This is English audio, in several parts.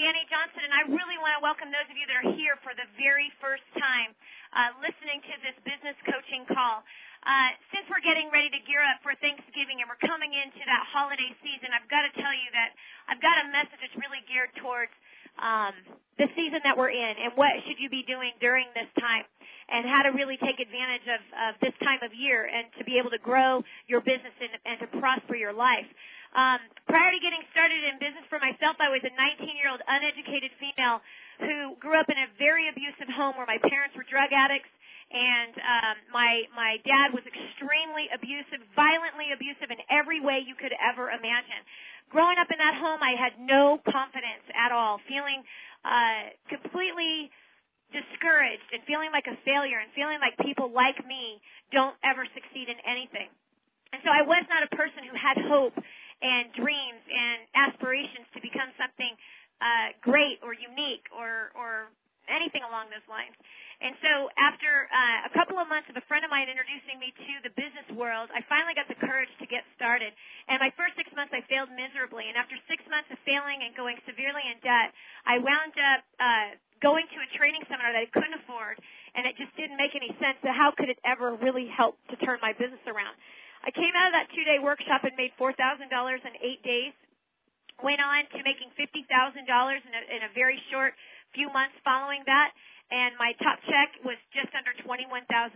Danny Johnson, and I really want to welcome those of you that are here for the very first time listening to this business coaching call. Since we're getting ready to gear up for Thanksgiving and we're coming into that holiday season, I've got to tell you that I've got a message that's really geared towards the season that we're in and what should you be doing during this time and how to really take advantage of this time of year and to be able to grow your business and to prosper your life. Prior to getting started in business for myself, I was a 19-year-old uneducated female who grew up in a very abusive home where my parents were drug addicts, and my dad was extremely abusive, violently abusive in every way you could ever imagine. Growing up in that home, I had no confidence at all, feeling completely discouraged and feeling like a failure and feeling like people like me don't ever succeed in anything. And so I was not a person who had hope and dreams and aspirations to become something great or unique or anything along those lines. And so after a couple of months of a friend of mine introducing me to the business world, I finally got the courage to get started. And my first 6 months, I failed miserably. And after 6 months of failing and going severely in debt, I wound up going to a training seminar that I couldn't afford, and it just didn't make any sense. So how could it ever really help to turn my business around? I came out of that 2-day workshop and made $4,000 in 8 days, went on to making $50,000 in a very short few months following that, and my top check was just under $21,000.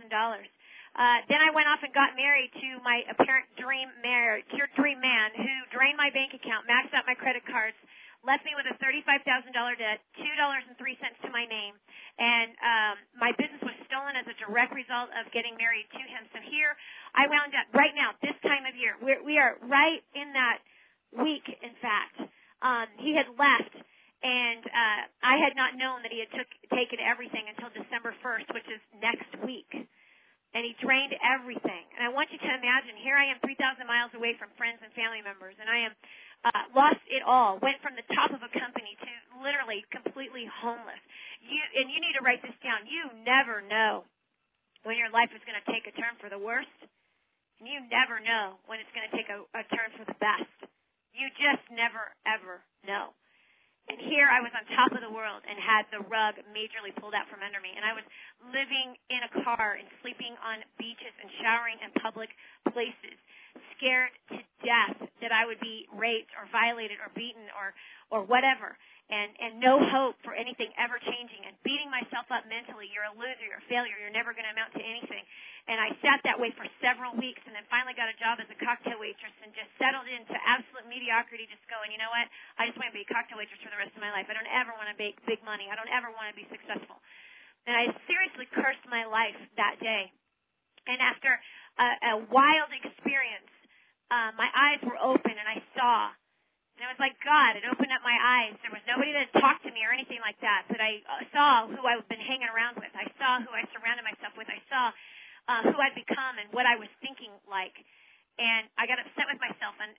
Then I went off and got married to my apparent dream man who drained my bank account, maxed out my credit cards, left me with a $35,000 debt, $2.03 to my name, and my business was stolen as a direct result of getting married to him. So here I wound up right now, this time of year. We are right in that week, in fact. He had left, and I had not known that he had taken everything until December 1st, which is next week. And he drained everything. And I want you to imagine, here I am 3,000 miles away from friends and family members, and I am lost it all, went from the top of a company to literally completely homeless. And you need to write this down. You never know when your life is going to take a turn for the worst, and you never know when it's going to take a turn for the best. You just never, ever know. And here I was on top of the world and had the rug majorly pulled out from under me. And I was living in a car and sleeping on beaches and showering in public places, scared to death that I would be raped or violated or beaten or whatever. And no hope for anything ever changing. And beating myself up mentally, you're a loser, you're a failure, you're never going to amount to anything. And I sat that way for several weeks and then finally got a job as a cocktail waitress and just settled into absolute mediocrity, just going, you know what, I just want to be a cocktail waitress for the rest of my life. I don't ever want to make big money. I don't ever want to be successful. And I seriously cursed my life that day. And after a wild experience, my eyes were open and I saw. And it was like God had opened up my eyes. There was nobody that talked to me or anything like that, but I saw who I've been hanging around with. I saw who I surrounded myself with. I saw who I'd become and what I was thinking like. And I got upset with myself. And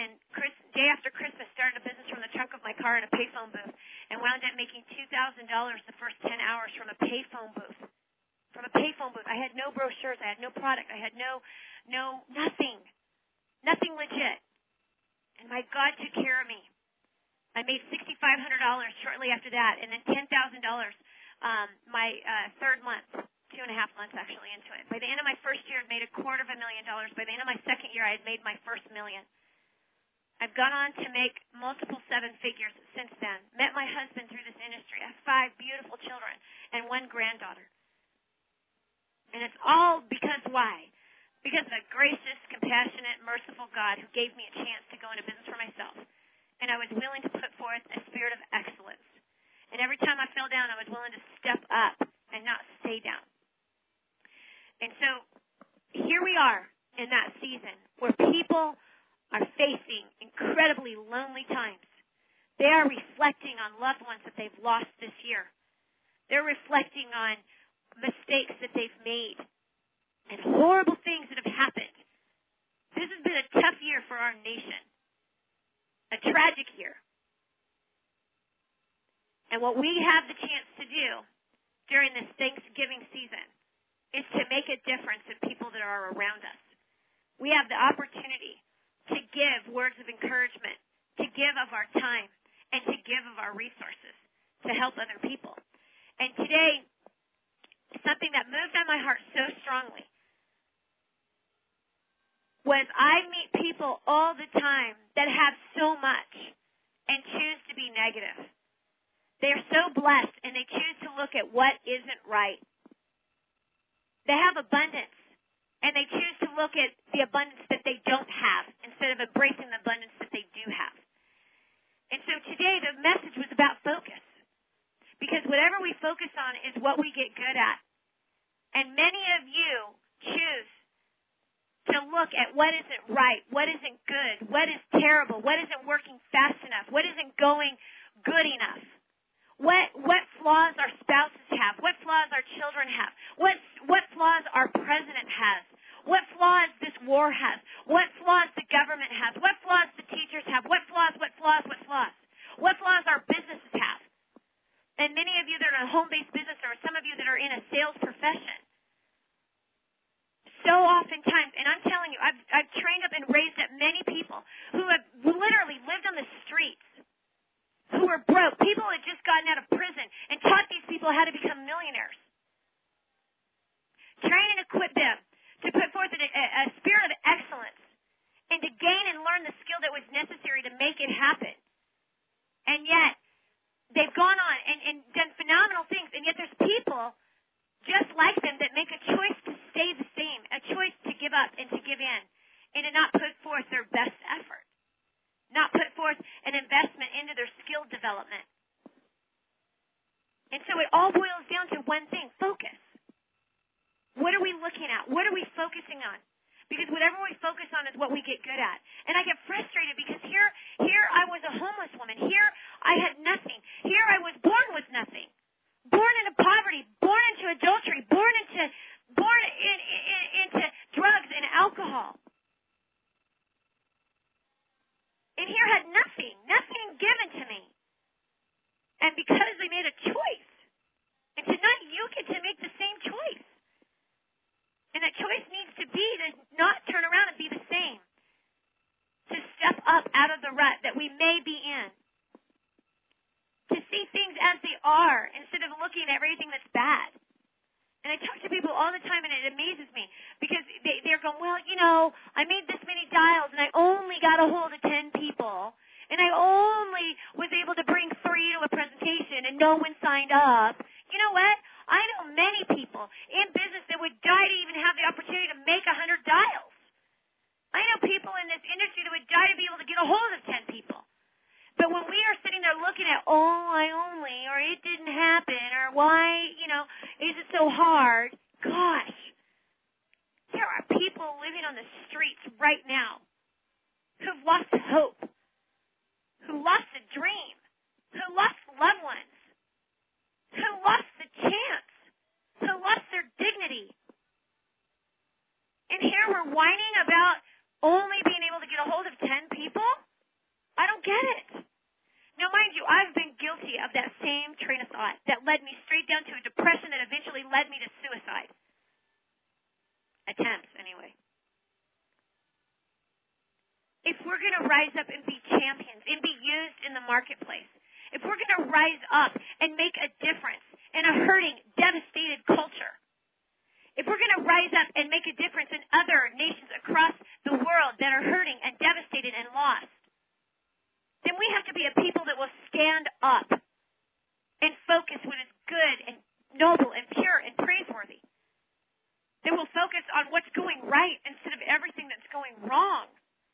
day after Christmas, started a business from the trunk of my car in a payphone booth and wound up making $2,000 the first 10 hours from a payphone booth. From a payphone booth. I had no brochures. I had no product. I had nothing. Nothing legit. And my God took care of me. I made $6,500 shortly after that, and then $10,000 my third month, 2.5 months actually into it. By the end of my first year, I'd made $250,000. By the end of my second year, I had made my first $1 million. I've gone on to make multiple 7 figures since then. Met my husband through this industry. I have 5 beautiful children and 1 granddaughter. And it's all because why? Because of a gracious, compassionate, merciful God who gave me a chance to go into business for myself. And I was willing to put forth a spirit of excellence. And every time I fell down, I was willing to step up and not stay down. And so here we are in that season where people are facing incredibly lonely times. They are reflecting on loved ones that they've lost this year. They're reflecting on mistakes that they've made and horrible things that have happened. This has been a tough year for our nation, a tragic year. And what we have the chance to do during this Thanksgiving season is to make a difference in people that are around us. We have the opportunity to give words of encouragement, to give of our time, and to give of our resources to help other people. And today, something that moved on my heart so strongly was I meet people all the time that have so much and choose to be negative. They're so blessed, and they choose to look at what isn't right. They have abundance, and they choose to look at the abundance that they don't have instead of embracing the abundance that they do have. And so today the message was about focus, because whatever we focus on is what we get good at. And many of you choose to look at what isn't right, what isn't good, what is terrible, what isn't working fast enough, what isn't going good enough. What flaws our spouses have, what flaws our children have, what flaws our president has, what flaws this war has, what flaws the government has, what flaws the teachers have, what flaws our businesses have. And many of you that are in a home-based business, or some of you that are in a sales profession, so oftentimes, and I'm telling you, I've trained up and raised up many people who have literally lived on the streets, who are broke, people who had just gotten out of prison, and taught these people how to become millionaires. Train and equip them to put forth a spirit of excellence and to gain and learn the skill that was necessary to make it happen. And yet, they've gone on and done phenomenal things, and yet there's people just like them that make a choice to stay the same, a choice to give up and to give in, and to not put forth their best effort, not put forth an investment into their skill development. And so it all boils down to one thing: focus. What are we looking at? What are we focusing on? Because whatever we focus on is what we get good at. And I get frustrated because here I was a homeless woman. Here I had nothing. Here I was born with nothing. Born into poverty, born into adultery, born into drugs and alcohol. And here had nothing given to me. And because they made a choice, and tonight you get to make the same choice. And that choice needs to be to not turn around and be the same. To step up out of the rut that we may be in. To see things as they are instead of looking at everything that's bad. And I talk to people all the time, and it amazes me because they're going, well, I made this many dials, and I only got a hold of 10 people, and I only was able to bring 3 to a presentation, and no one signed up. You know what? I know many people in business that would die to even have the opportunity to make 100 dials. I know people in this industry that would die to be able to get a hold of 10 people. But when we are sitting there looking at, or it didn't happen, or why, is it so hard? Gosh, there are people living on the streets right now who've lost hope, who lost a dream, who lost loved ones, who lost the chance, who lost their dignity. And here we're whining about only being able to get a hold of 10 people? I don't get it. Now, mind you, I've been guilty of that same train of thought that led me straight down to a depression that eventually led me to suicide. Attempts, anyway. If we're going to rise up and be champions and be used in the marketplace, if we're going to rise up and make a difference in a hurting, devastated culture, if we're going to rise up and make a difference in other nations across the world that are hurting and devastated and lost, then we have to be a people that will stand up and focus what is good and noble and pure and praiseworthy. That will focus on what's going right instead of everything that's going wrong.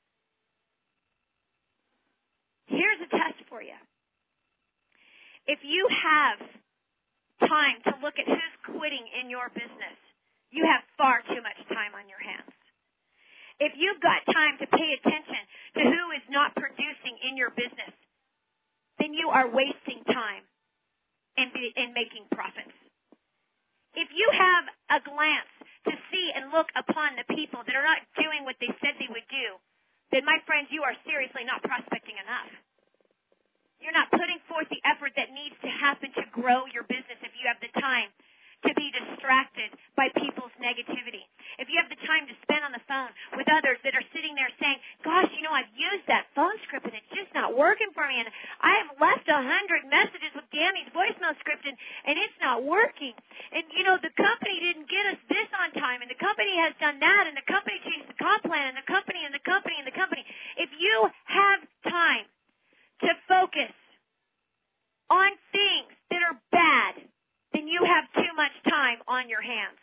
Here's a test for you. If you have time to look at who's quitting in your business, you have far too much time on your hands. If you've got time to pay attention to who is not producing in your business, then you are wasting time in making profits. If you have a glance to see and look upon the people that are not doing what they said they would do, then, my friends, you are seriously not prospecting enough. You're not putting forth the effort that needs to happen to grow your business if you have the time to be distracted by people's negativity. If you have the time to spend on the phone with others that are sitting there saying, gosh, I've used that phone script and it's just not working for me. And I have left 100 messages with Gammy's voicemail script and it's not working. And, the company didn't get us this on time and the company has done that and the company changed the comp plan and the company and the company and the company. If you have time to focus on things that are bad, then you have too much time on your hands.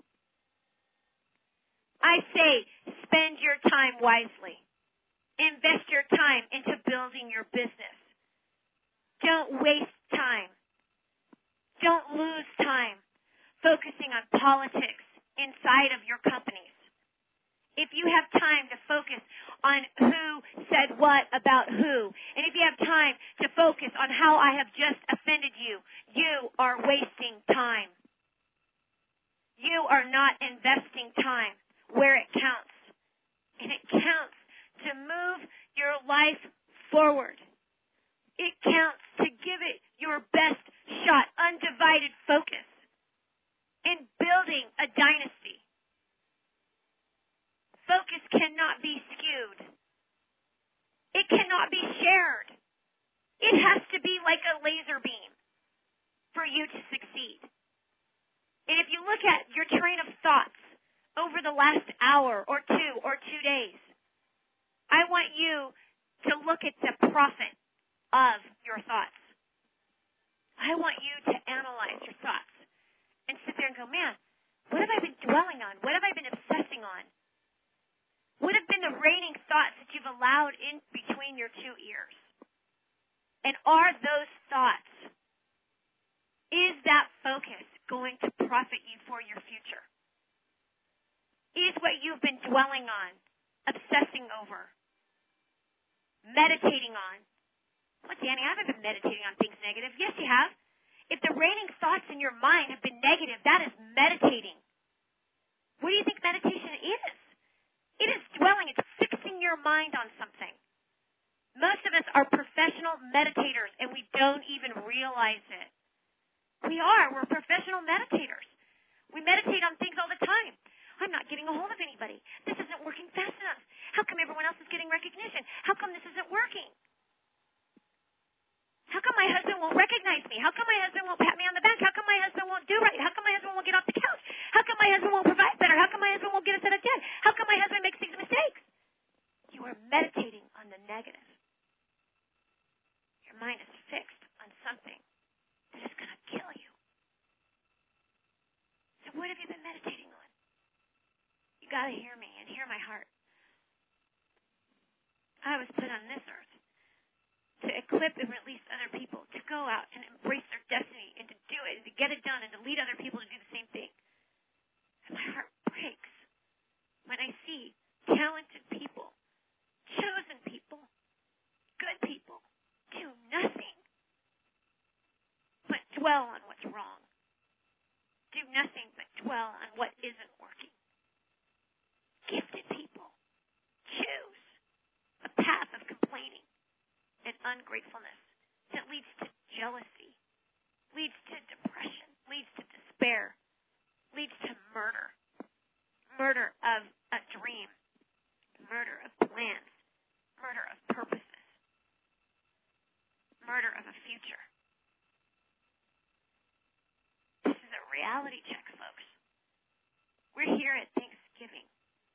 I say spend your time wisely. Invest your time into building your business. Don't waste time. Don't lose time focusing on politics inside of your companies. If you have time to focus on who said what about who, and if you have time to focus on how I have just offended you, you are wasting time. You are not investing time where it counts. And it counts to move your life forward. It counts to give it your best shot, undivided focus in building a dynasty. Focus cannot be skewed. It cannot be shared. It has to be like a laser beam for you to succeed. And if you look at your train of thoughts over the last hour or 2 days, I want you to look at the profit of your thoughts. I want you to analyze your thoughts and sit there and go, man, what have I been dwelling on? What have I been obsessing on? What have been the reigning thoughts that you've allowed in between your two ears? And are those thoughts, is that focus going to profit you for your future? Is what you've been dwelling on, obsessing over, meditating on? Well, Danny, I haven't been meditating on things negative. Yes, you have. If the reigning thoughts in your mind have been negative, that is meditating. What do you think meditation is? It is dwelling. It's fixing your mind on something. Most of us are professional meditators, and we don't even realize it. We are. We're professional meditators. We meditate on things all the time. I'm not getting a hold of anybody. This isn't working fast enough. How come everyone else is getting recognition? How come this isn't working? How come my husband won't recognize me? How come my husband won't pat me on the back? How come my husband won't do right? How come my husband won't get off the couch? How come my husband won't provide better? How come my husband won't get us out of debt? How come my husband makes these mistakes? You are meditating on the negative. Your mind is fixed on something that is going to kill you. So what have you been meditating on? You got to hear me and hear my heart. I was put on this earth to equip and release other people, to go out and embrace their destiny and to do it and to get it done and to lead other people to do the same thing. And my heart breaks when I see talented people, chosen people, good people do nothing but dwell on what's wrong. Do nothing but dwell on what isn't working. Gifted people choose a path of complaining and ungratefulness that leads to jealousy, leads to depression, leads to despair, leads to murder. Murder of a dream, murder of plans, murder of purposes, murder of a future. This is a reality check, folks. We're here at Thanksgiving.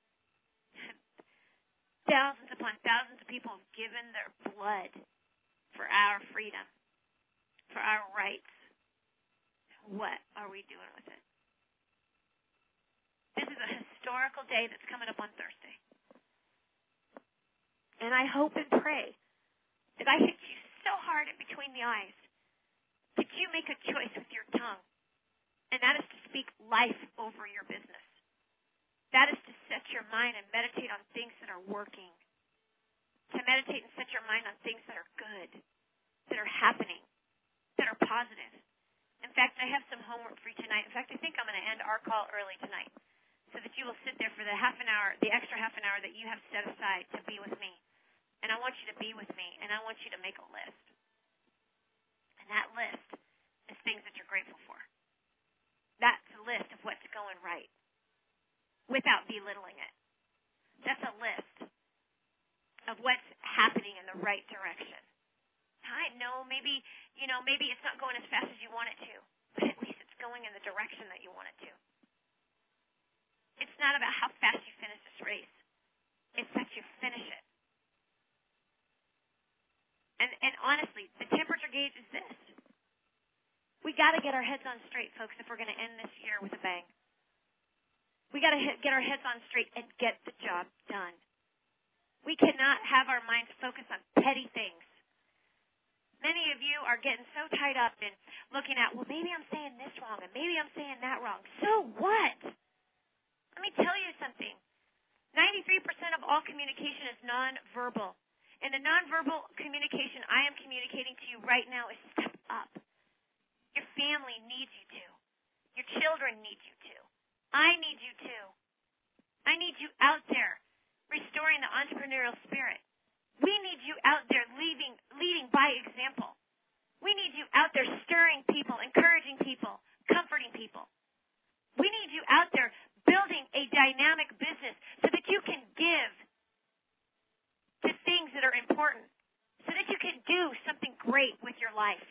Thousands upon thousands of people have given their blood for our freedom, for our rights. What are we doing with it? This is a historical day that's coming up on Thursday. And I hope and pray that I hit you so hard in between the eyes that you make a choice with your tongue. And that is to speak life over your business. That is to set your mind and meditate on things that are working. To meditate and set your mind on things that are good, that are happening, that are positive. In fact, I have some homework for you tonight. In fact, I think I'm going to end our call early tonight so that you will sit there for the extra half an hour that you have set aside to be with me. And I want you to be with me, and I want you to make a list. And that list is things that you're grateful for. That's a list of what's going right. without belittling it. That's a list of what's happening in the right direction. I know maybe it's not going as fast as you want it to, but at least it's going in the direction that you want it to. It's not about how fast you finish this race. It's that you finish it. And honestly, the temperature gauge is this. We got to get our heads on straight, folks, if we're going to end this year with a bang. We got to get our heads on straight and get the job done. We cannot have our minds focused on petty things. Many of you are getting so tied up in looking at, well, maybe I'm saying this wrong and maybe I'm saying that wrong. So what? Let me tell you something. 93% of all communication is nonverbal. And the nonverbal communication I am communicating to you right now is step up. Your family needs you to. Your children need you to. I need you to. I need you out there restoring the entrepreneurial spirit. We need you out there leading by example. We need you out there stirring people, encouraging people, comforting people. We need you out there building a dynamic business so that you can give to things that are important, so that you can do something great with your life.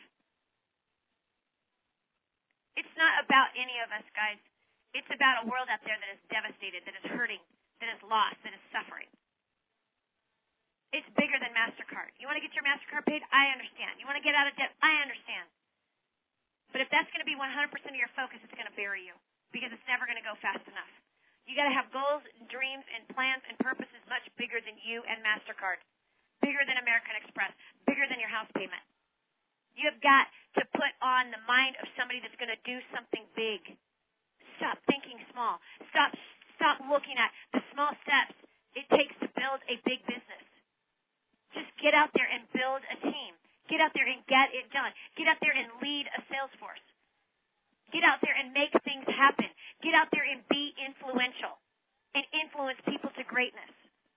It's not about any of us, guys. It's about a world out there that is devastated, that is hurting, that is lost, that is suffering. It's bigger than MasterCard. You want to get your MasterCard paid? I understand. You want to get out of debt? I understand. But if that's going to be 100% of your focus, it's going to bury you because it's never going to go fast enough. You got to have goals and dreams and plans and purposes much bigger than you and MasterCard, bigger than American Express, bigger than your house payment. You have got to put on the mind of somebody that's going to do something big. Stop thinking small. Stop looking at the small steps it takes to build a big business. Just get out there and build a team. Get out there and get it done. Get out there and lead a sales force. Get out there and make things happen. Get out there and be influential and influence people to greatness.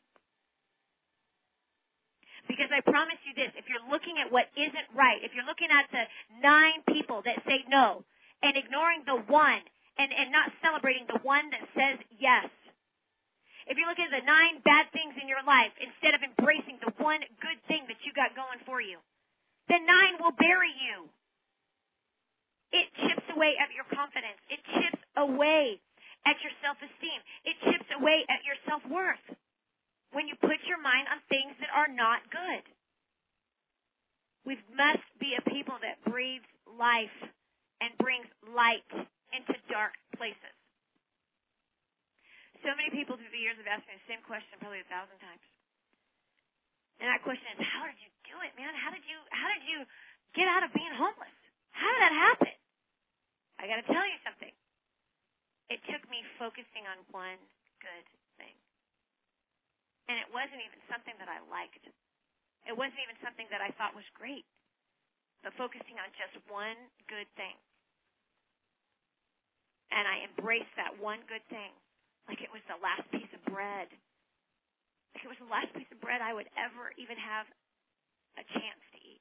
Because I promise you this, if you're looking at what isn't right, if you're looking at the 9 people that say no and ignoring the one and not celebrating the one that says yes, if you're looking at the 9 bad things in your life instead of embracing the one good thing that you got going for you, then 9 will bury you. It chips away at your confidence. It chips away at your self-esteem. It chips away at your self-worth when you put your mind on things that are not good. We must be a people that breathes life and brings light into dark places. So many people through the years have asked me the same question probably 1,000 times. And that question is, how did you do it, man? How did you get out of being homeless? How did that happen? I got to tell you something. It took me focusing on one good thing. And it wasn't even something that I liked. It wasn't even something that I thought was great. But focusing on just one good thing. And I embraced that one good thing like it was the last piece of bread. Like it was the last piece of bread I would ever even have a chance to eat.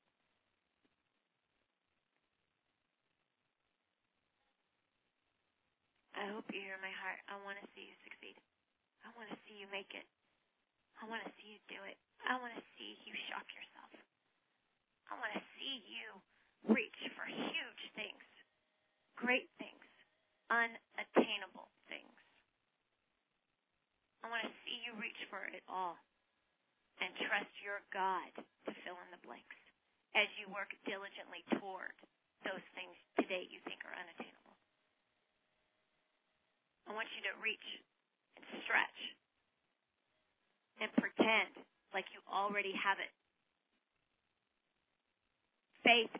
I hope you hear my heart. I want to see you succeed. I want to see you make it. I want to see you do it. I want to see you shock yourself. I want to see you reach for huge things, great things, unattainable things. I want to see you reach for it all and trust your God to fill in the blanks as you work diligently toward those things today you think are unattainable. I want you to reach and stretch and pretend like you already have it. Faith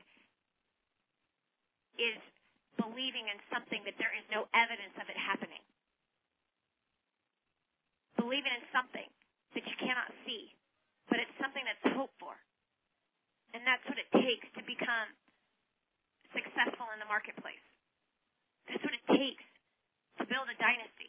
is believing in something that there is no evidence of it happening. Believing in something that you cannot see, but it's something that's hoped for. And that's what it takes to become successful in the marketplace. That's what it takes to build a dynasty.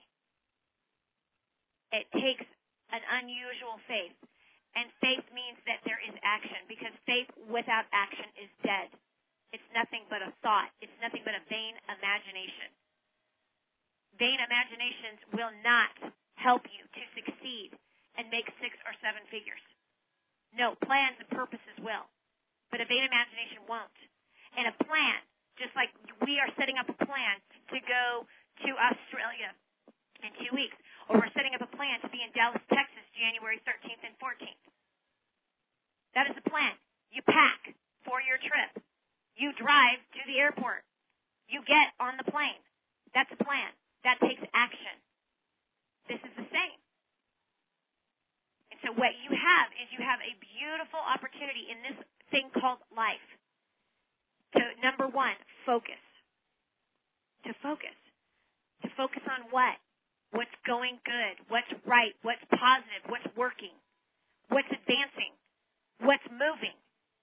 It takes an unusual faith. And faith means that there is action, because faith without action is dead. It's nothing but a thought. It's nothing but a vain imagination. vain imaginations will not help you to succeed and make 6 or 7 figures. No, plans and purposes will. But a vain imagination won't. And a plan, just like we are setting up a plan to go to Australia in 2 weeks, or we're setting up a plan to be in Dallas, Texas, January 13th and 14th. That is the plan. You pack for your trip. You drive to the airport. You get on the plane. That's a plan. That takes action. This is the same. And so what you have is you have a beautiful opportunity in this thing called life to, number 1, focus. To focus. To focus on what? What's going good? What's right? What's positive? What's working? What's advancing? What's moving?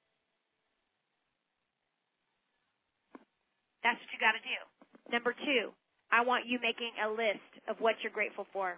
That's what you got to do. Number 2, I want you making a list of what you're grateful for.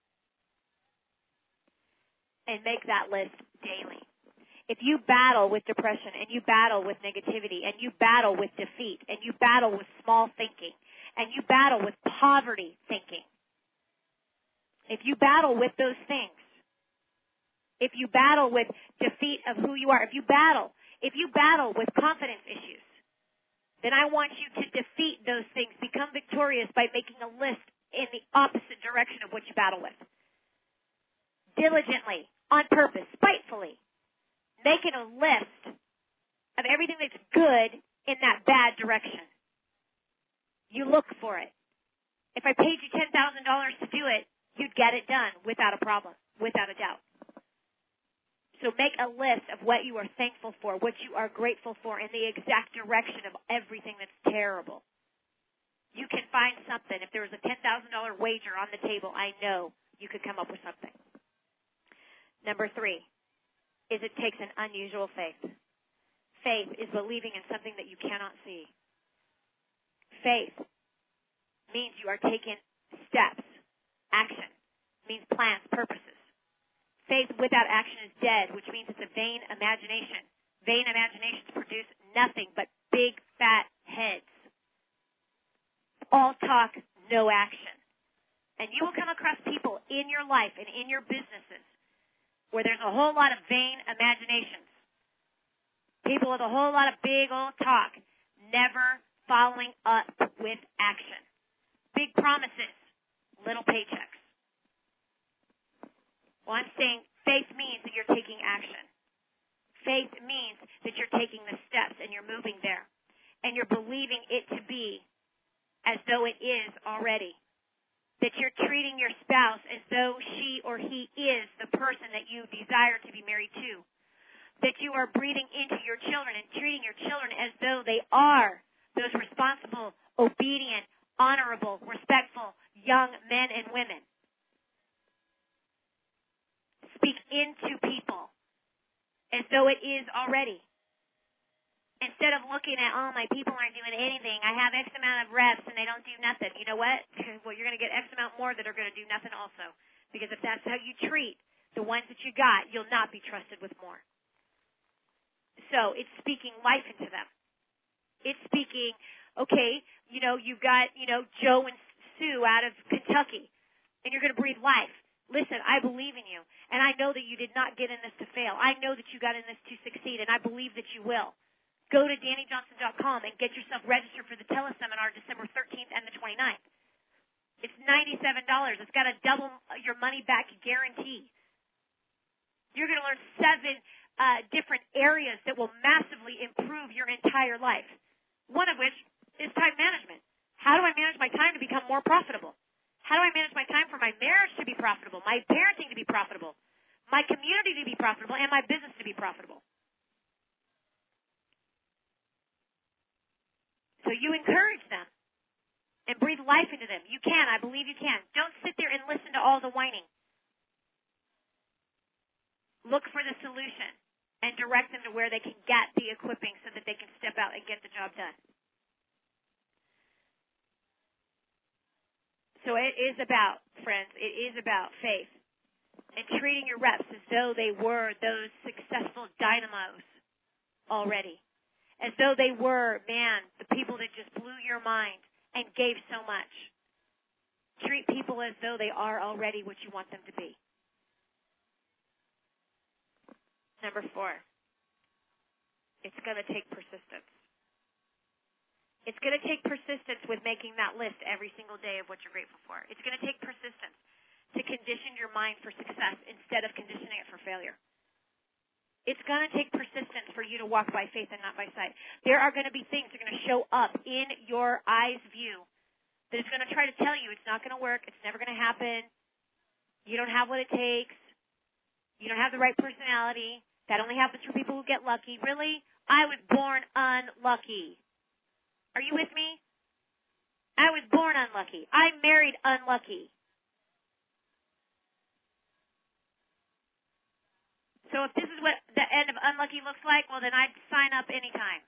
And make that list daily. If you battle with depression and you battle with negativity and you battle with defeat and you battle with small thinking and you battle with poverty thinking, if you battle with those things, if you battle with defeat of who you are, if you battle with confidence issues, then I want you to defeat those things, become victorious by making a list in the opposite direction of what you battle with. Diligently, on purpose, spitefully, making a list of everything that's good in that bad direction. You look for it. If I paid you $10,000 to do it, you'd get it done without a problem, without a doubt. So make a list of what you are thankful for, what you are grateful for, in the exact direction of everything that's terrible. You can find something. If there was a $10,000 wager on the table, I know you could come up with something. Number 3 is it takes an unusual faith. Faith is believing in something that you cannot see. Faith means you are taking steps. Action means plans, purposes. Faith without action is dead, which means it's a vain imagination. Vain imaginations produce nothing but big, fat heads. All talk, no action. And you will come across people in your life and in your businesses where there's a whole lot of vain imaginations. People with a whole lot of big old talk, never following up with action. Big promises, little paychecks. Well, I'm saying faith means that you're taking action. Faith means that you're taking the steps and you're moving there. And you're believing it to be as though it is already. That you're treating your spouse as though she or he is the person that you desire to be married to. That you are breathing into your children and treating your children as though they are those responsible, obedient, honorable, respectful young men and women. Speak into people as though it is already. Instead of looking at, oh, my people aren't doing anything. I have X amount of reps and they don't do nothing. You know what? Well, you're going to get X amount more that are going to do nothing also. Because if that's how you treat the ones that you got, you'll not be trusted with more. So it's speaking life into them. It's speaking, okay, you've got, Joe and Sue out of Kentucky, and you're going to breathe life. Listen, I believe in you, and I know that you did not get in this to fail. I know that you got in this to succeed, and I believe that you will. Go to DannyJohnson.com and get yourself registered for the teleseminar December 13th and the 29th. It's $97. It's got a double your money back guarantee. You're going to learn 7 different areas that will massively improve your entire life, one of which is time management. How do I manage my time to become more profitable? How do I manage my time for my marriage to be profitable, my parenting to be profitable, my community to be profitable, and my business to be profitable? So you encourage them and breathe life into them. You can. I believe you can. Don't sit there and listen to all the whining. Look for the solution and direct them to where they can get the equipping so that they can step out and get the job done. So it is about, friends, it is about faith and treating your reps as though they were those successful dynamos already. As though they were, the people that just blew your mind and gave so much. Treat people as though they are already what you want them to be. Number 4, it's going to take persistence. It's going to take persistence with making that list every single day of what you're grateful for. It's going to take persistence to condition your mind for success instead of conditioning it for failure. It's going to take persistence for you to walk by faith and not by sight. There are going to be things that are going to show up in your eye's view that is going to try to tell you it's not going to work, it's never going to happen, you don't have what it takes, you don't have the right personality, that only happens for people who get lucky. Really? I was born unlucky. Are you with me? I was born unlucky. I married unlucky. So if this is what the end of unlucky looks like, well, then I'd sign up anytime.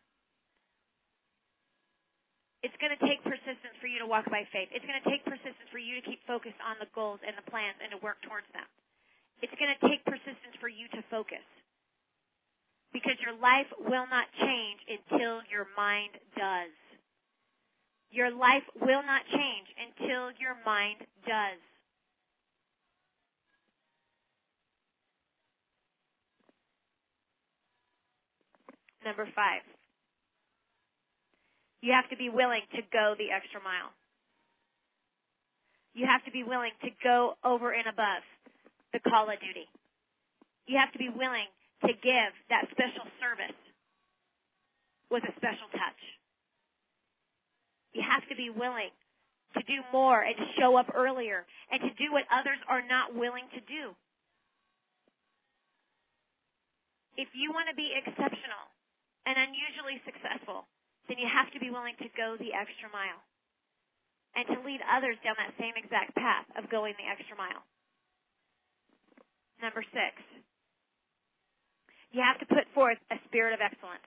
It's going to take persistence for you to walk by faith. It's going to take persistence for you to keep focused on the goals and the plans and to work towards them. It's going to take persistence for you to focus. Because your life will not change until your mind does. Your life will not change until your mind does. Number 5. You have to be willing to go the extra mile. You have to be willing to go over and above the call of duty. You have to be willing to give that special service with a special touch. You have to be willing to do more and to show up earlier and to do what others are not willing to do. If you want to be exceptional and unusually successful, then you have to be willing to go the extra mile and to lead others down that same exact path of going the extra mile. Number 6, you have to put forth a spirit of excellence.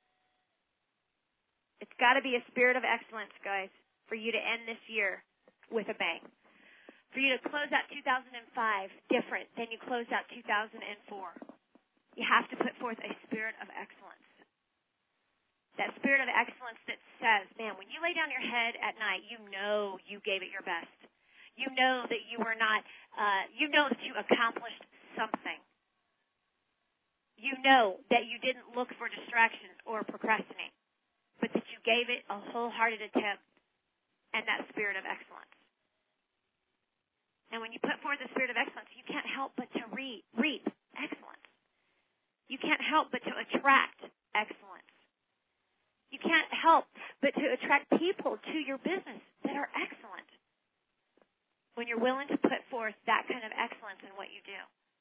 It's got to be a spirit of excellence, guys, for you to end this year with a bang. For you to close out 2005 different than you closed out 2004. You have to put forth a spirit of excellence. That spirit of excellence that says, man, when you lay down your head at night, you know you gave it your best. You know that you were not, you know that you accomplished something. You know that you didn't look for distractions or procrastinate, but that you gave it a wholehearted attempt and that spirit of excellence. And when you put forth the spirit of excellence, you can't help but to reap excellence. You can't help but to attract excellence. You can't help but to attract people to your business that are excellent when you're willing to put forth that kind of excellence in what you do.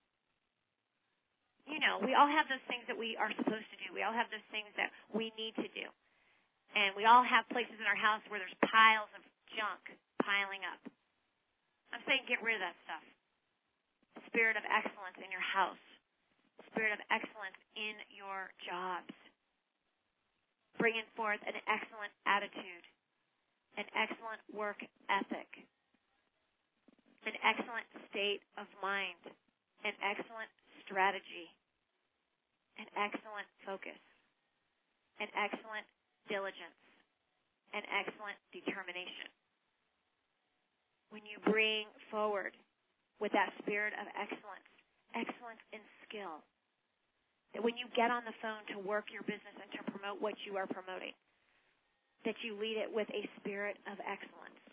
You know, we all have those things that we are supposed to do. We all have those things that we need to do. And we all have places in our house where there's piles of junk piling up. I'm saying get rid of that stuff. Spirit of excellence in your house. Spirit of excellence in your jobs. Bringing forth an excellent attitude, an excellent work ethic, an excellent state of mind, an excellent strategy, an excellent focus, an excellent diligence, an excellent determination. When you bring forward with that spirit of excellence, excellence in skill, that when you get on the phone to work your business and to promote what you are promoting, that you lead it with a spirit of excellence.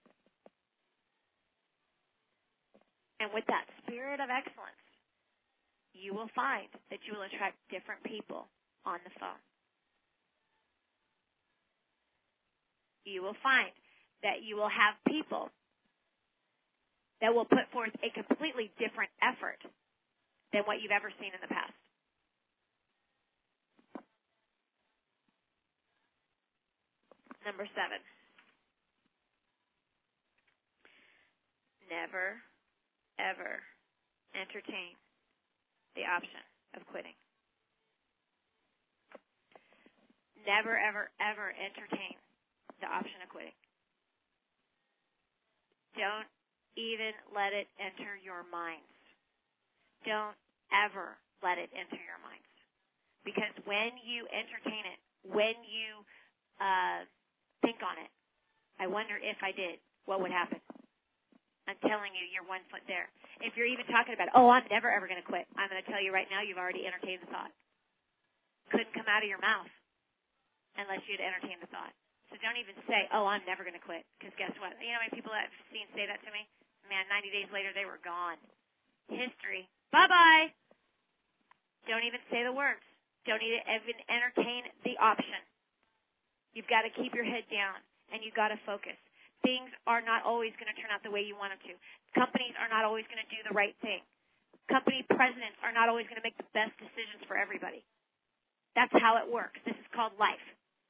And with that spirit of excellence, you will find that you will attract different people on the phone. You will find that you will have people that will put forth a completely different effort than what you've ever seen in the past. Number 7. Never, ever entertain the option of quitting. Never, ever, ever entertain the option of quitting. Don't even let it enter your minds. Don't ever let it enter your minds. Because when you entertain it, when you think on it, I wonder if I did, what would happen? I'm telling you, you're 1 foot there. If you're even talking about, oh, I'm never, ever going to quit, I'm going to tell you right now, you've already entertained the thought. Couldn't come out of your mouth unless you'd entertained the thought. So don't even say, oh, I'm never going to quit, because guess what? You know how many people I've seen say that to me? Man, 90 days later, they were gone. History. Bye-bye. Don't even say the words. Don't even entertain the option. You've got to keep your head down, and you've got to focus. Things are not always going to turn out the way you want them to. Companies are not always going to do the right thing. Company presidents are not always going to make the best decisions for everybody. That's how it works. This is called life.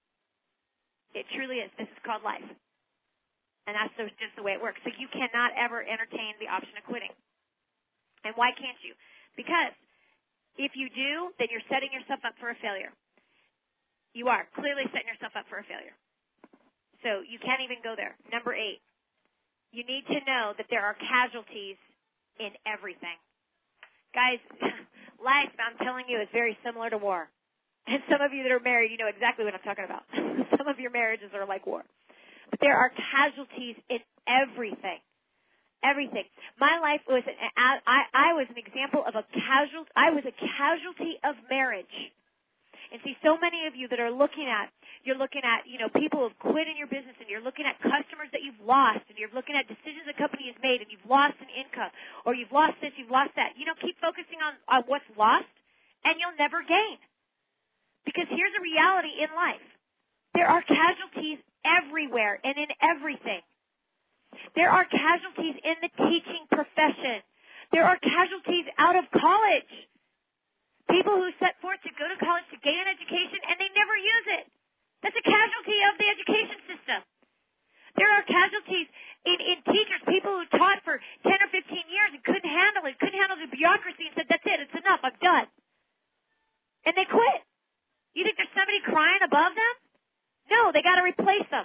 It truly is. This is called life. And that's just the way it works. So you cannot ever entertain the option of quitting. And why can't you? Because if you do, then you're setting yourself up for a failure. You are clearly setting yourself up for a failure. So you can't even go there. Number 8, you need to know that there are casualties in everything. Guys, life, I'm telling you, is very similar to war. And some of you that are married, you know exactly what I'm talking about. Some of your marriages are like war. But there are casualties in everything. Everything. My life was, I was an example of I was a casualty of marriage. And see, so many of you that are you're looking at, people who've quit in your business, and you're looking at customers that you've lost, and you're looking at decisions a company has made, and you've lost an income, or you've lost this, you've lost that. Keep focusing on what's lost, and you'll never gain. Because here's a reality in life. There are casualties everywhere and in everything. There are casualties in the teaching profession. There are casualties out of college. People who set forth to go to college to gain an education and they never use it. That's a casualty of the education system. There are casualties in teachers, people who taught for 10 or 15 years and couldn't handle the bureaucracy and said, that's it, it's enough, I'm done. And they quit. You think there's somebody crying above them? No, they got to replace them.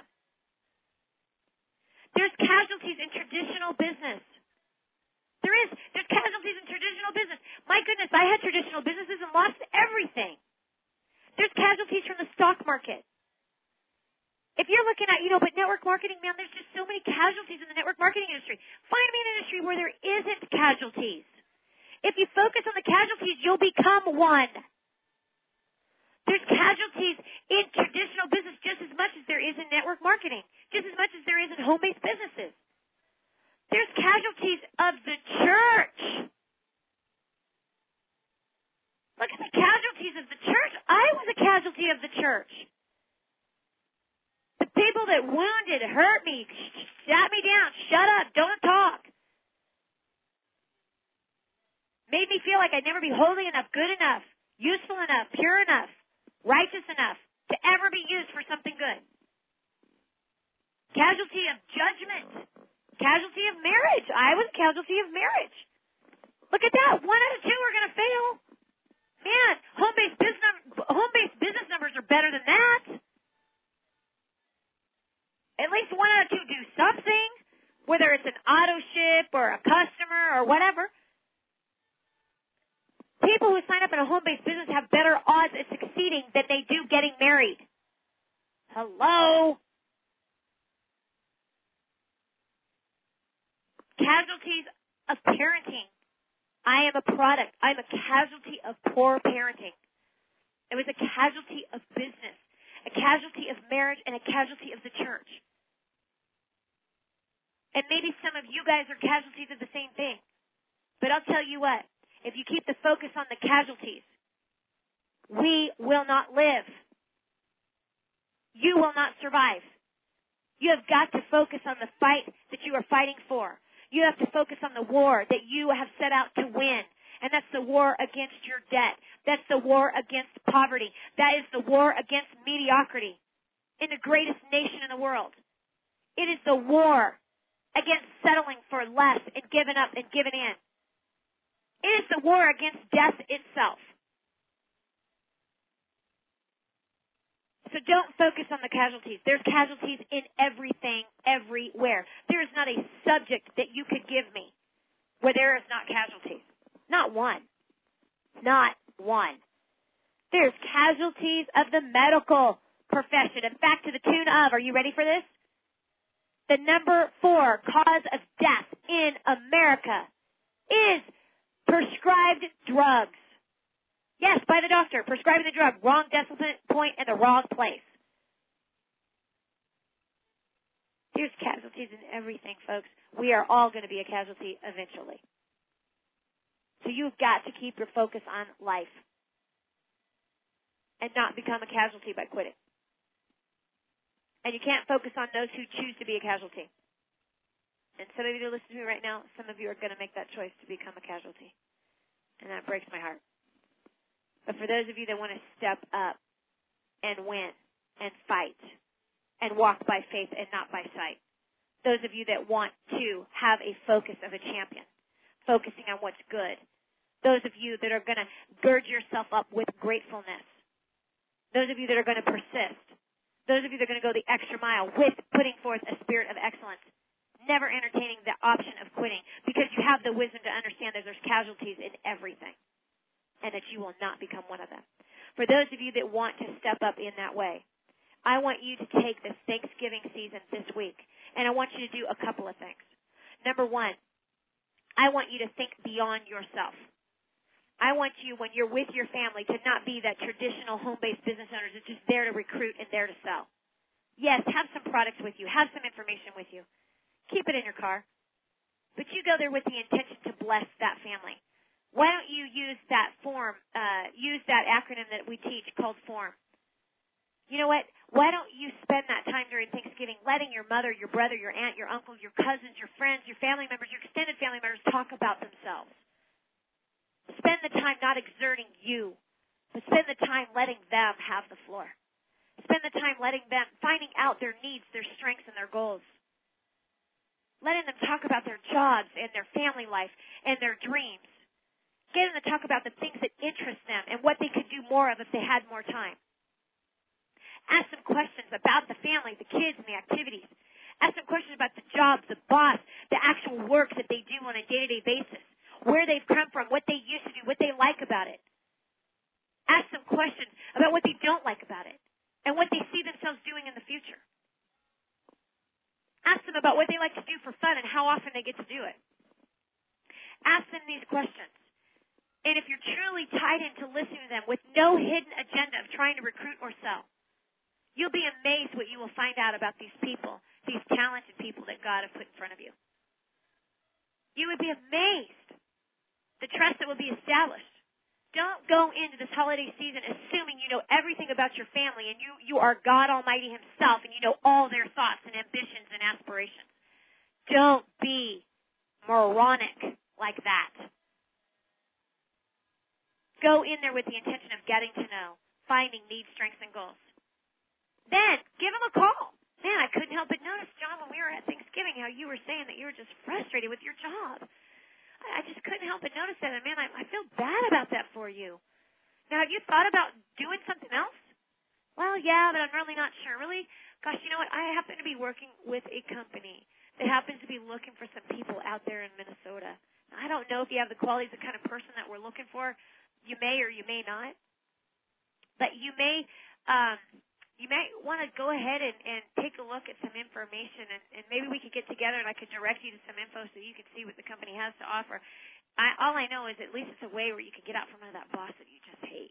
There's casualties in traditional business. There's casualties in traditional business. My goodness, I had traditional businesses and lost everything. There's casualties from the stock market. If you're looking at, but network marketing, man, there's just so many casualties in the network marketing industry. Find me an industry where there isn't casualties. If you focus on the casualties, you'll become one. There's casualties in traditional business just as much as there is in network marketing, just as much as there is in home-based businesses. There's casualties of the church. Look at the casualties of the church. I was a casualty of the church. The people that wounded, hurt me, sat me down, shut up, don't talk. Made me feel like I'd never be holy enough, good enough, useful enough, pure enough, righteous enough to ever be used for something good. Casualty of judgment. Casualty of marriage. I was a casualty of marriage. Look at that. 1 out of 2 are going to fail. Man, home-based business numbers are better than that. At least 1 out of 2 do something, whether it's an auto ship or a customer or whatever. People who sign up in a home-based business have better odds at succeeding than they do getting married. Hello? Casualties of parenting. I am a product. I'm a casualty of poor parenting. It was a casualty of business, a casualty of marriage, and a casualty of the church. And maybe some of you guys are casualties of the same thing. But I'll tell you what, if you keep the focus on the casualties, we will not live. You will not survive. You have got to focus on the fight that you are fighting for. You have to focus on the war that you have set out to win. And that's the war against your debt. That's the war against poverty. That is the war against mediocrity in the greatest nation in the world. It is the war against settling for less and giving up and giving in. It is the war against death itself. So don't focus on the casualties. There's casualties in everything, everywhere. There is not a subject that you could give me where there is not casualties. Not one. Not one. There's casualties of the medical profession. In fact, to the tune of, are you ready for this? The number 4 cause of death in America is prescribed drugs. Yes, by the doctor, prescribing the drug, wrong decimal point in the wrong place. There's casualties in everything, folks. We are all going to be a casualty eventually. So you've got to keep your focus on life and not become a casualty by quitting. And you can't focus on those who choose to be a casualty. And some of you who listen to me right now, some of you are going to make that choice to become a casualty. And that breaks my heart. But for those of you that want to step up and win and fight and walk by faith and not by sight, those of you that want to have a focus of a champion, focusing on what's good, those of you that are going to gird yourself up with gratefulness, those of you that are going to persist, those of you that are going to go the extra mile with putting forth a spirit of excellence, never entertaining the option of quitting because you have the wisdom to understand that there's casualties in everything and that you will not become one of them. For those of you that want to step up in that way, I want you to take this Thanksgiving season this week, and I want you to do a couple of things. Number one, I want you to think beyond yourself. I want you, when you're with your family, to not be that traditional home-based business owner that's just there to recruit and there to sell. Yes, have some products with you. Have some information with you. Keep it in your car. But you go there with the intention to bless that family. Why don't you use that form, use that acronym that we teach called FORM? You know what? Why don't you spend that time during Thanksgiving letting your mother, your brother, your aunt, your uncle, your cousins, your friends, your family members, your extended family members talk about themselves? Spend the time not exerting you, but spend the time letting them have the floor. Spend the time letting them, finding out their needs, their strengths, and their goals. Letting them talk about their jobs and their family life and their dreams. Getting them to talk about the things that interest them and what they could do more of if they had more time. Ask them questions about the family, the kids, and the activities. Ask them questions about the jobs, the boss, the actual work that they do on a day-to-day basis, where they've come from, what they used to do, what they like about it. Ask them questions about what they don't like about it and what they see themselves doing in the future. Ask them about what they like to do for fun and how often they get to do it. Ask them these questions. And if you're truly tied into listening to them with no hidden agenda of trying to recruit or sell, you'll be amazed what you will find out about these people, these talented people that God has put in front of you. You would be amazed the trust that will be established. Don't go into this holiday season assuming you know everything about your family and you are God Almighty Himself and you know all their thoughts and ambitions and aspirations. Don't be moronic like that. Go in there with the intention of getting to know, finding needs, strengths, and goals. Then give them a call. Man, I couldn't help but notice, John, when we were at Thanksgiving, how you were saying that you were just frustrated with your job. I just couldn't help but notice that, and man, I feel bad about that for you. Now, have you thought about doing something else? Well, yeah, but I'm really not sure. Really? Gosh, you know what? I happen to be working with a company that happens to be looking for some people out there in Minnesota. I don't know if you have the qualities, the kind of person that we're looking for. You may or you may not. But you may want to go ahead and take a look at some information, and maybe we could get together and I could direct you to some info so you can see what the company has to offer. All I know is at least it's a way where you can get out from under that boss that you just hate.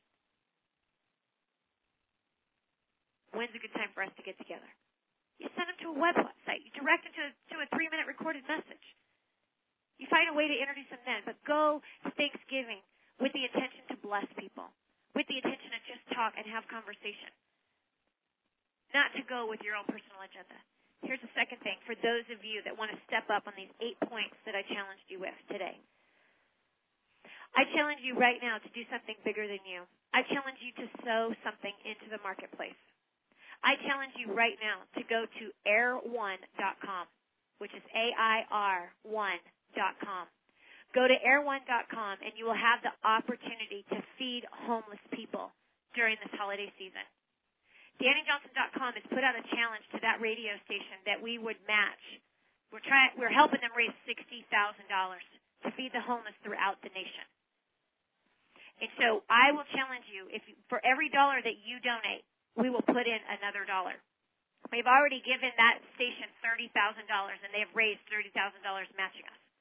When's a good time for us to get together? You send them to a website. You direct them to a 3-minute recorded message. You find a way to introduce them then, but go to Thanksgiving with the intention to bless people, with the intention to just talk and have conversation, not to go with your own personal agenda. Here's the second thing for those of you that want to step up on these 8 points that I challenged you with today. I challenge you right now to do something bigger than you. I challenge you to sow something into the marketplace. I challenge you right now to go to air1.com, which is AIR1.com. Go to air1.com and you will have the opportunity to feed homeless people during this holiday season. DannyJohnson.com has put out a challenge to that radio station that we would match. We're helping them raise $60,000 to feed the homeless throughout the nation. And so I will challenge you, for every dollar that you donate, we will put in another dollar. We've already given that station $30,000 and they've raised $30,000 matching us.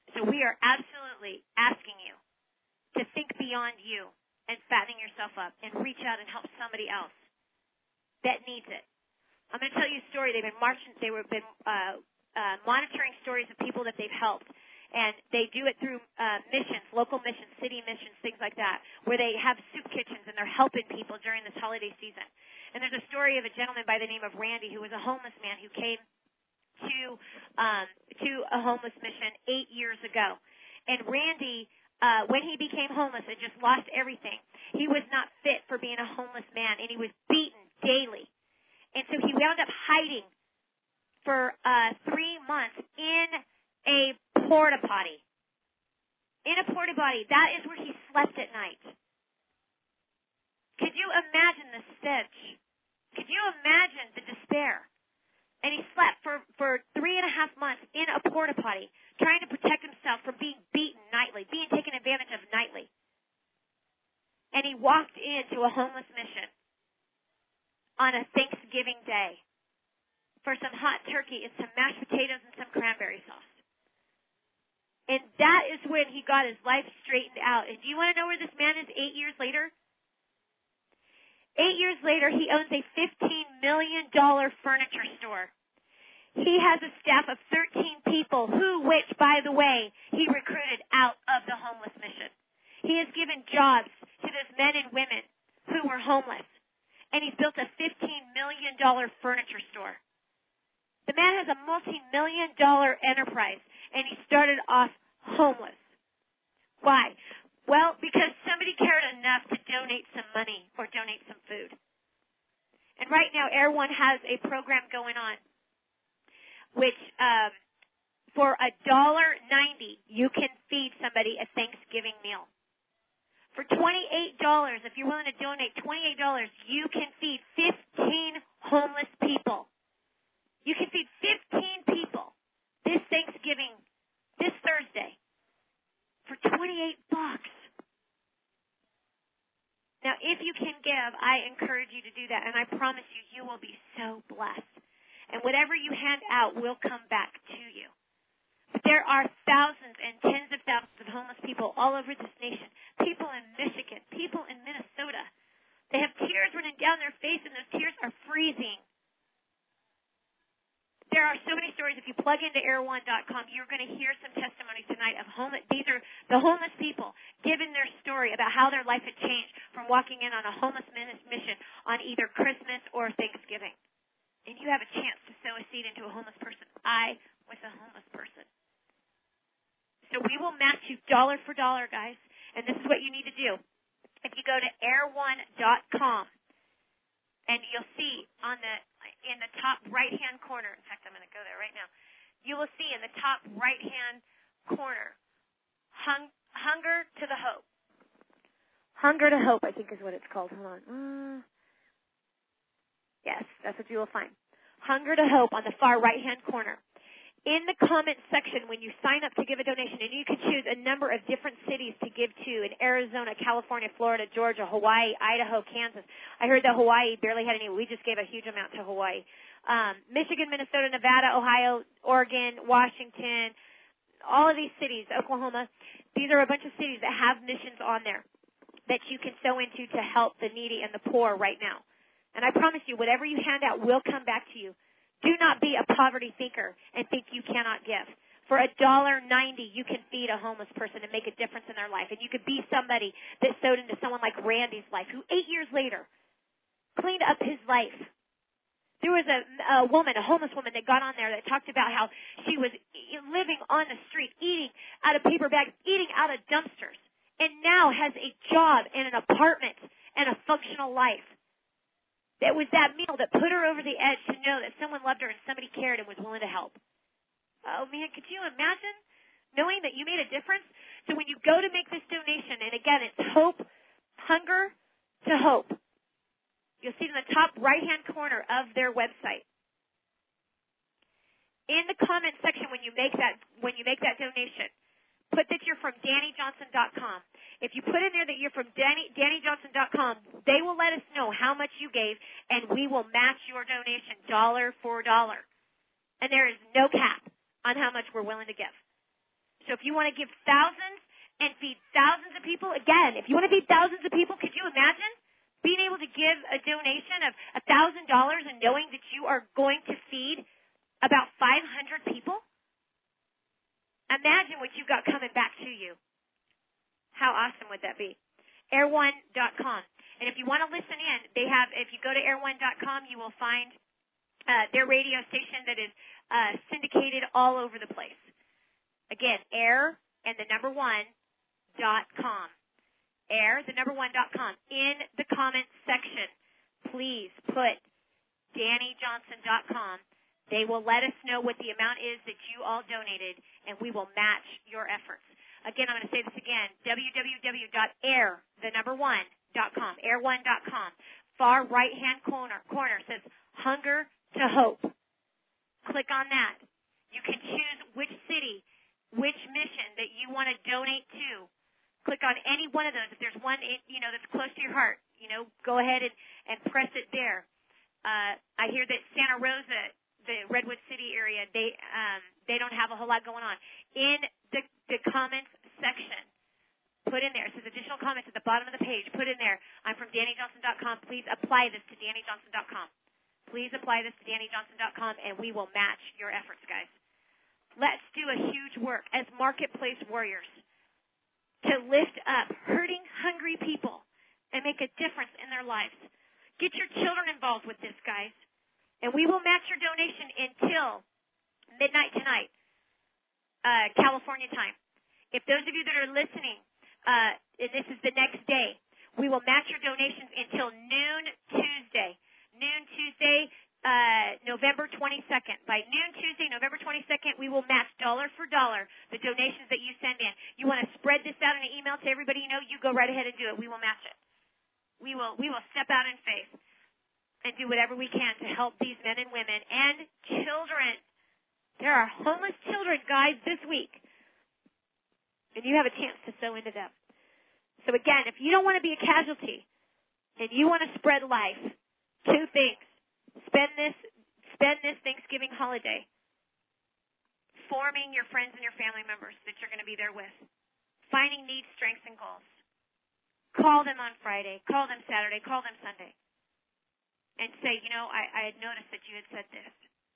So we are absolutely asking you to think beyond you and fattening yourself up and reach out and help somebody else that needs it. I'm going to tell you a story. They've been monitoring stories of people that they've helped, and they do it through missions, local missions, city missions, things like that, where they have soup kitchens and they're helping people during this holiday season. And there's a story of a gentleman by the name of Randy who was a homeless man who came to a homeless mission 8 years ago. And Randy, when he became homeless and just lost everything, he was not fit for being a homeless man, and he was beaten daily. And so he wound up hiding for 3 months in a porta potty. In a porta potty. That is where he slept at night. Could you imagine the stench? Could you imagine the despair? And he slept for 3.5 months in a porta potty, trying to protect himself from being beaten nightly, being taken advantage of nightly. And he walked into a homeless mission on a Thanksgiving day for some hot turkey and some mashed potatoes and some cranberry sauce. And that is when he got his life straightened out. And do you want to know where this man is 8 years later? 8 years later, he owns a $15 million furniture store. He has a staff of 13 people which, by the way, he recruited out of the homeless mission. He has given jobs to those men and women who were homeless. And he's built a $15 million furniture store. The man has a multi-million-dollar enterprise, and he started off homeless. Why? Well, because somebody cared enough to donate some money or donate some food. And right now, Air One has a program going on, which for $1.90, you can feed somebody a Thanksgiving meal. For $28, if you're willing to donate $28, you can feed 15 homeless people. You can feed 15 people this Thanksgiving, this Thursday, for $28. Now, if you can give, I encourage you to do that, and I promise you, you will be so blessed. And whatever you hand out will come back to you. But there are thousands and tens of thousands of homeless people all over this nation, people in Michigan, people in Minnesota. They have tears running down their face, and those tears are freezing. There are so many stories. If you plug into air1.com, you're going to hear some testimonies tonight of homeless. These are the homeless people giving their story about how their life had changed from walking in on a homeless mission on either Christmas or Thanksgiving. And you have a chance to sow a seed into a homeless person. I was a homeless person. So we will match you dollar for dollar, guys. And this is what you need to do. If you go to air1.com, and you'll see in the top right-hand corner, in fact, I'm going to go there right now, you will see in the top right-hand corner, Hunger to the Hope. Hunger to Hope, I think is what it's called. Hold on. Yes, that's what you will find. Hunger to Hope on the far right-hand corner. In the comment section, when you sign up to give a donation, and you can choose a number of different cities to give to in Arizona, California, Florida, Georgia, Hawaii, Idaho, Kansas. I heard that Hawaii barely had any. We just gave a huge amount to Hawaii. Michigan, Minnesota, Nevada, Ohio, Oregon, Washington, all of these cities, Oklahoma. These are a bunch of cities that have missions on there that you can sow into to help the needy and the poor right now. And I promise you, whatever you hand out will come back to you. Do not be a poverty thinker and think you cannot give. For $1.90, you can feed a homeless person and make a difference in their life. And you could be somebody that sowed into someone like Randy's life, who 8 years later cleaned up his life. There was a woman, a homeless woman, that got on there that talked about how she was living on the street, eating out of paper bags, eating out of dumpsters, and now has a job and an apartment and a functional life. That was that meal that put her over the edge to know that someone loved her and somebody cared and was willing to help. Oh, man, could you imagine knowing that you made a difference? So when you go to make this donation, and again, it's Hope, Hunger to Hope. You'll see it in the top right-hand corner of their website. In the comment section when you make that donation, put that you're from DannyJohnson.com. If you put in there that you're from DannyJohnson.com, they will let us know how much you gave, and we will match your donation dollar for dollar. And there is no cap on how much we're willing to give. So if you want to give thousands and feed thousands of people, again, if you want to feed thousands of people, could you imagine being able to give a donation of $1,000 and knowing that you are going to feed about 500 people? Imagine what you've got coming back to you. How awesome would that be? Air1.com. And if you want to listen in, if you go to air1.com, you will find their radio station that is syndicated all over the place. Again, air and the number 1.com. Air, the number 1.com. In the comments section, please put DannyJohnson.com. They will let us know what the amount is that you all donated, and we will match your efforts. Again, I'm going to say this again, www.air, the number 1.com, air1.com. Far right-hand corner says Hunger to Hope. Click on that. You can choose which city, which mission that you want to donate to. Click on any one of those. If there's one, that's close to your heart, go ahead and press it there. I hear that Santa Rosa, the Redwood City area, they don't have a whole lot going on. In the comments section, put in there, it says additional comments at the bottom of the page, put in there, I'm from DannyJohnson.com, please apply this to DannyJohnson.com. Please apply this to DannyJohnson.com, and we will match your efforts, guys. Let's do a huge work as marketplace warriors to lift up hurting, hungry people and make a difference in their lives. Get your children involved with this, guys. And we will match your donation until midnight tonight, California time. If those of you that are listening, and this is the next day, we will match your donations until noon Tuesday. Noon Tuesday, November 22nd. By noon Tuesday, November 22nd, we will match dollar for dollar the donations that you send in. You want to spread this out in an email to everybody you know, you go right ahead and do it. We will match it. We will step out in faith and do whatever we can to help these men and women and children. There are homeless children, guys, this week. And you have a chance to sow into them. So again, if you don't want to be a casualty and you want to spread life, two things. Spend this Thanksgiving holiday forming your friends and your family members that you're going to be there with. Finding needs, strengths, and goals. Call them on Friday. Call them Saturday. Call them Sunday. And say, I had noticed that you had said this.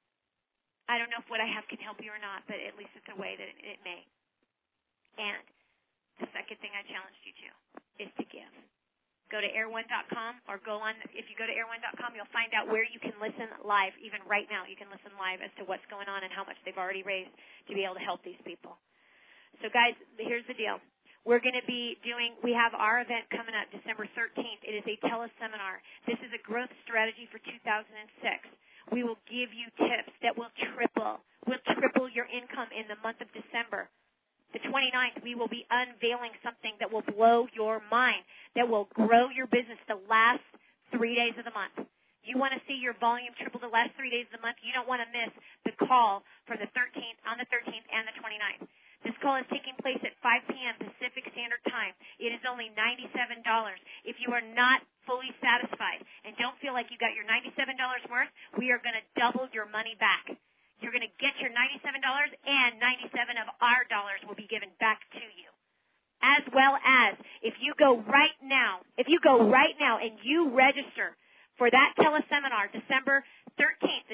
I don't know if what I have can help you or not, but at least it's a way that it may. And the second thing I challenged you to is to give. Go to air1.com or if you go to air1.com, you'll find out where you can listen live. Even right now, you can listen live as to what's going on and how much they've already raised to be able to help these people. So, guys, here's the deal. We have our event coming up December 13th. It is a teleseminar. This is a growth strategy for 2006. We will give you tips that will triple your income in the month of December. The 29th, we will be unveiling something that will blow your mind, that will grow your business the last 3 days of the month. You want to see your volume triple the last 3 days of the month? You don't want to miss the call on the 13th and the 29th. This call is taking place at 5 p.m. Pacific Standard Time. It is only $97. If you are not fully satisfied and don't feel like you got your $97 worth, we are going to double your money back. You're going to get your $97 and 97 of our dollars will be given back to you. As well as if you go right now and you register for that teleseminar December 13th,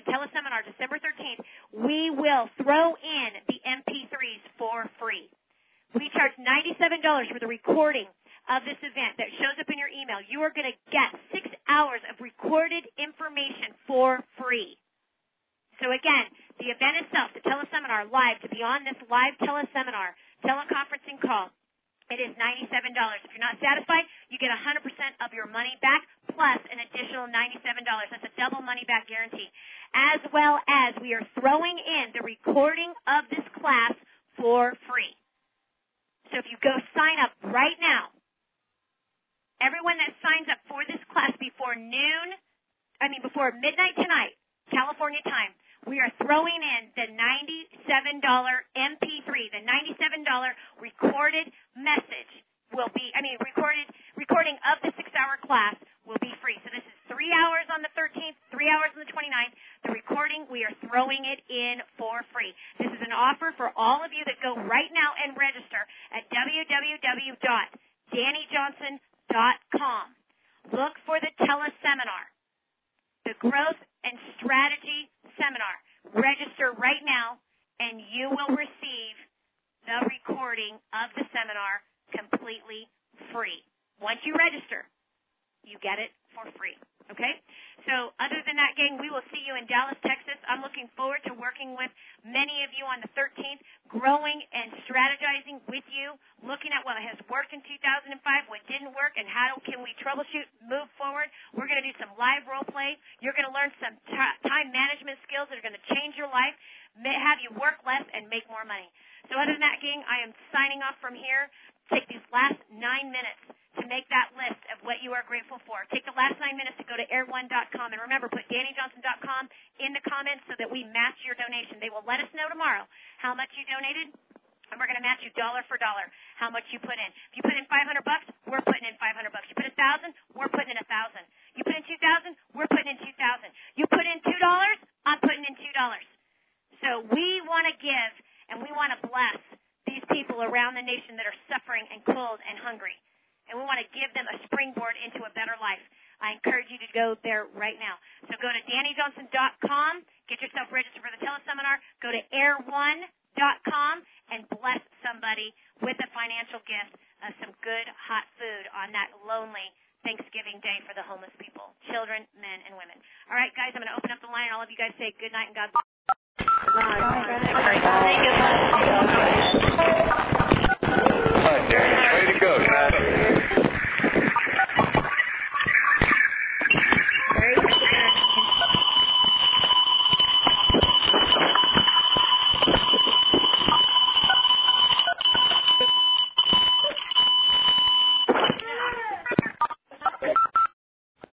we will throw in the MP3s for free. We charge $97 for the recording of this event that shows up in your email. You are going to get 6 hours of recorded information for free. So again, the event itself, the teleseminar live, to be on this live teleconferencing call, it is $97. If you're not satisfied, you get 100% of your money back plus an additional $97. That's a double money back guarantee. As well as we are throwing in the recording of this class for free. So if you go sign up right now, everyone that signs up for this class before midnight tonight, California time, we are throwing in the $97 MP3, the $97 recorded message recording of the 6-hour class will be free. So this is 3 hours on the 13th, 3 hours on the 29th. The recording we are throwing it in for free. This is an offer for all of you that go right now and register at www.DannyJohnson.com. Look for the teleseminar, the Growth and Strategy Seminar. Register right now, and you will receive the recording of the seminar completely free. Once you register, you get it for free. Okay? So other than that, gang, we will see you in Dallas, Texas. I'm looking forward to working with many of you on the 13th, growing and strategizing with you, looking at what has worked in 2005, what didn't work, and how can we troubleshoot, move forward. We're going to do some live role play. You're going to learn some time management skills that are going to change your life, have you work less and make more money. So other than that, gang, I am signing off from here. Take these last 9 minutes to make that list of what you are grateful for. Take the last 9 minutes to go to air1.com. And remember, put DannyJohnson.com in the comments so that we match your donation. They will let us know tomorrow how much you donated, and we're going to match you dollar for dollar how much you put in. If you put in $500, we're putting in $500. You put $1,000, we're putting in $1,000. You put in $2,000, we're putting in $2,000. You put in $2, I'm putting in $2. So we want to give, and we want to bless these people around the nation that are suffering and cold and hungry. And we want to give them a springboard into a better life. I encourage you to go there right now. So go to DannyJohnson.com, get yourself registered for the teleseminar, go to air1.com, and bless somebody with a financial gift of some good hot food on that lonely Thanksgiving Day for the homeless people, children, men, and women. All right, guys, I'm going to open up the line. All of you guys say good night and God bless. Bye. All right, Danny, ready to go, guys.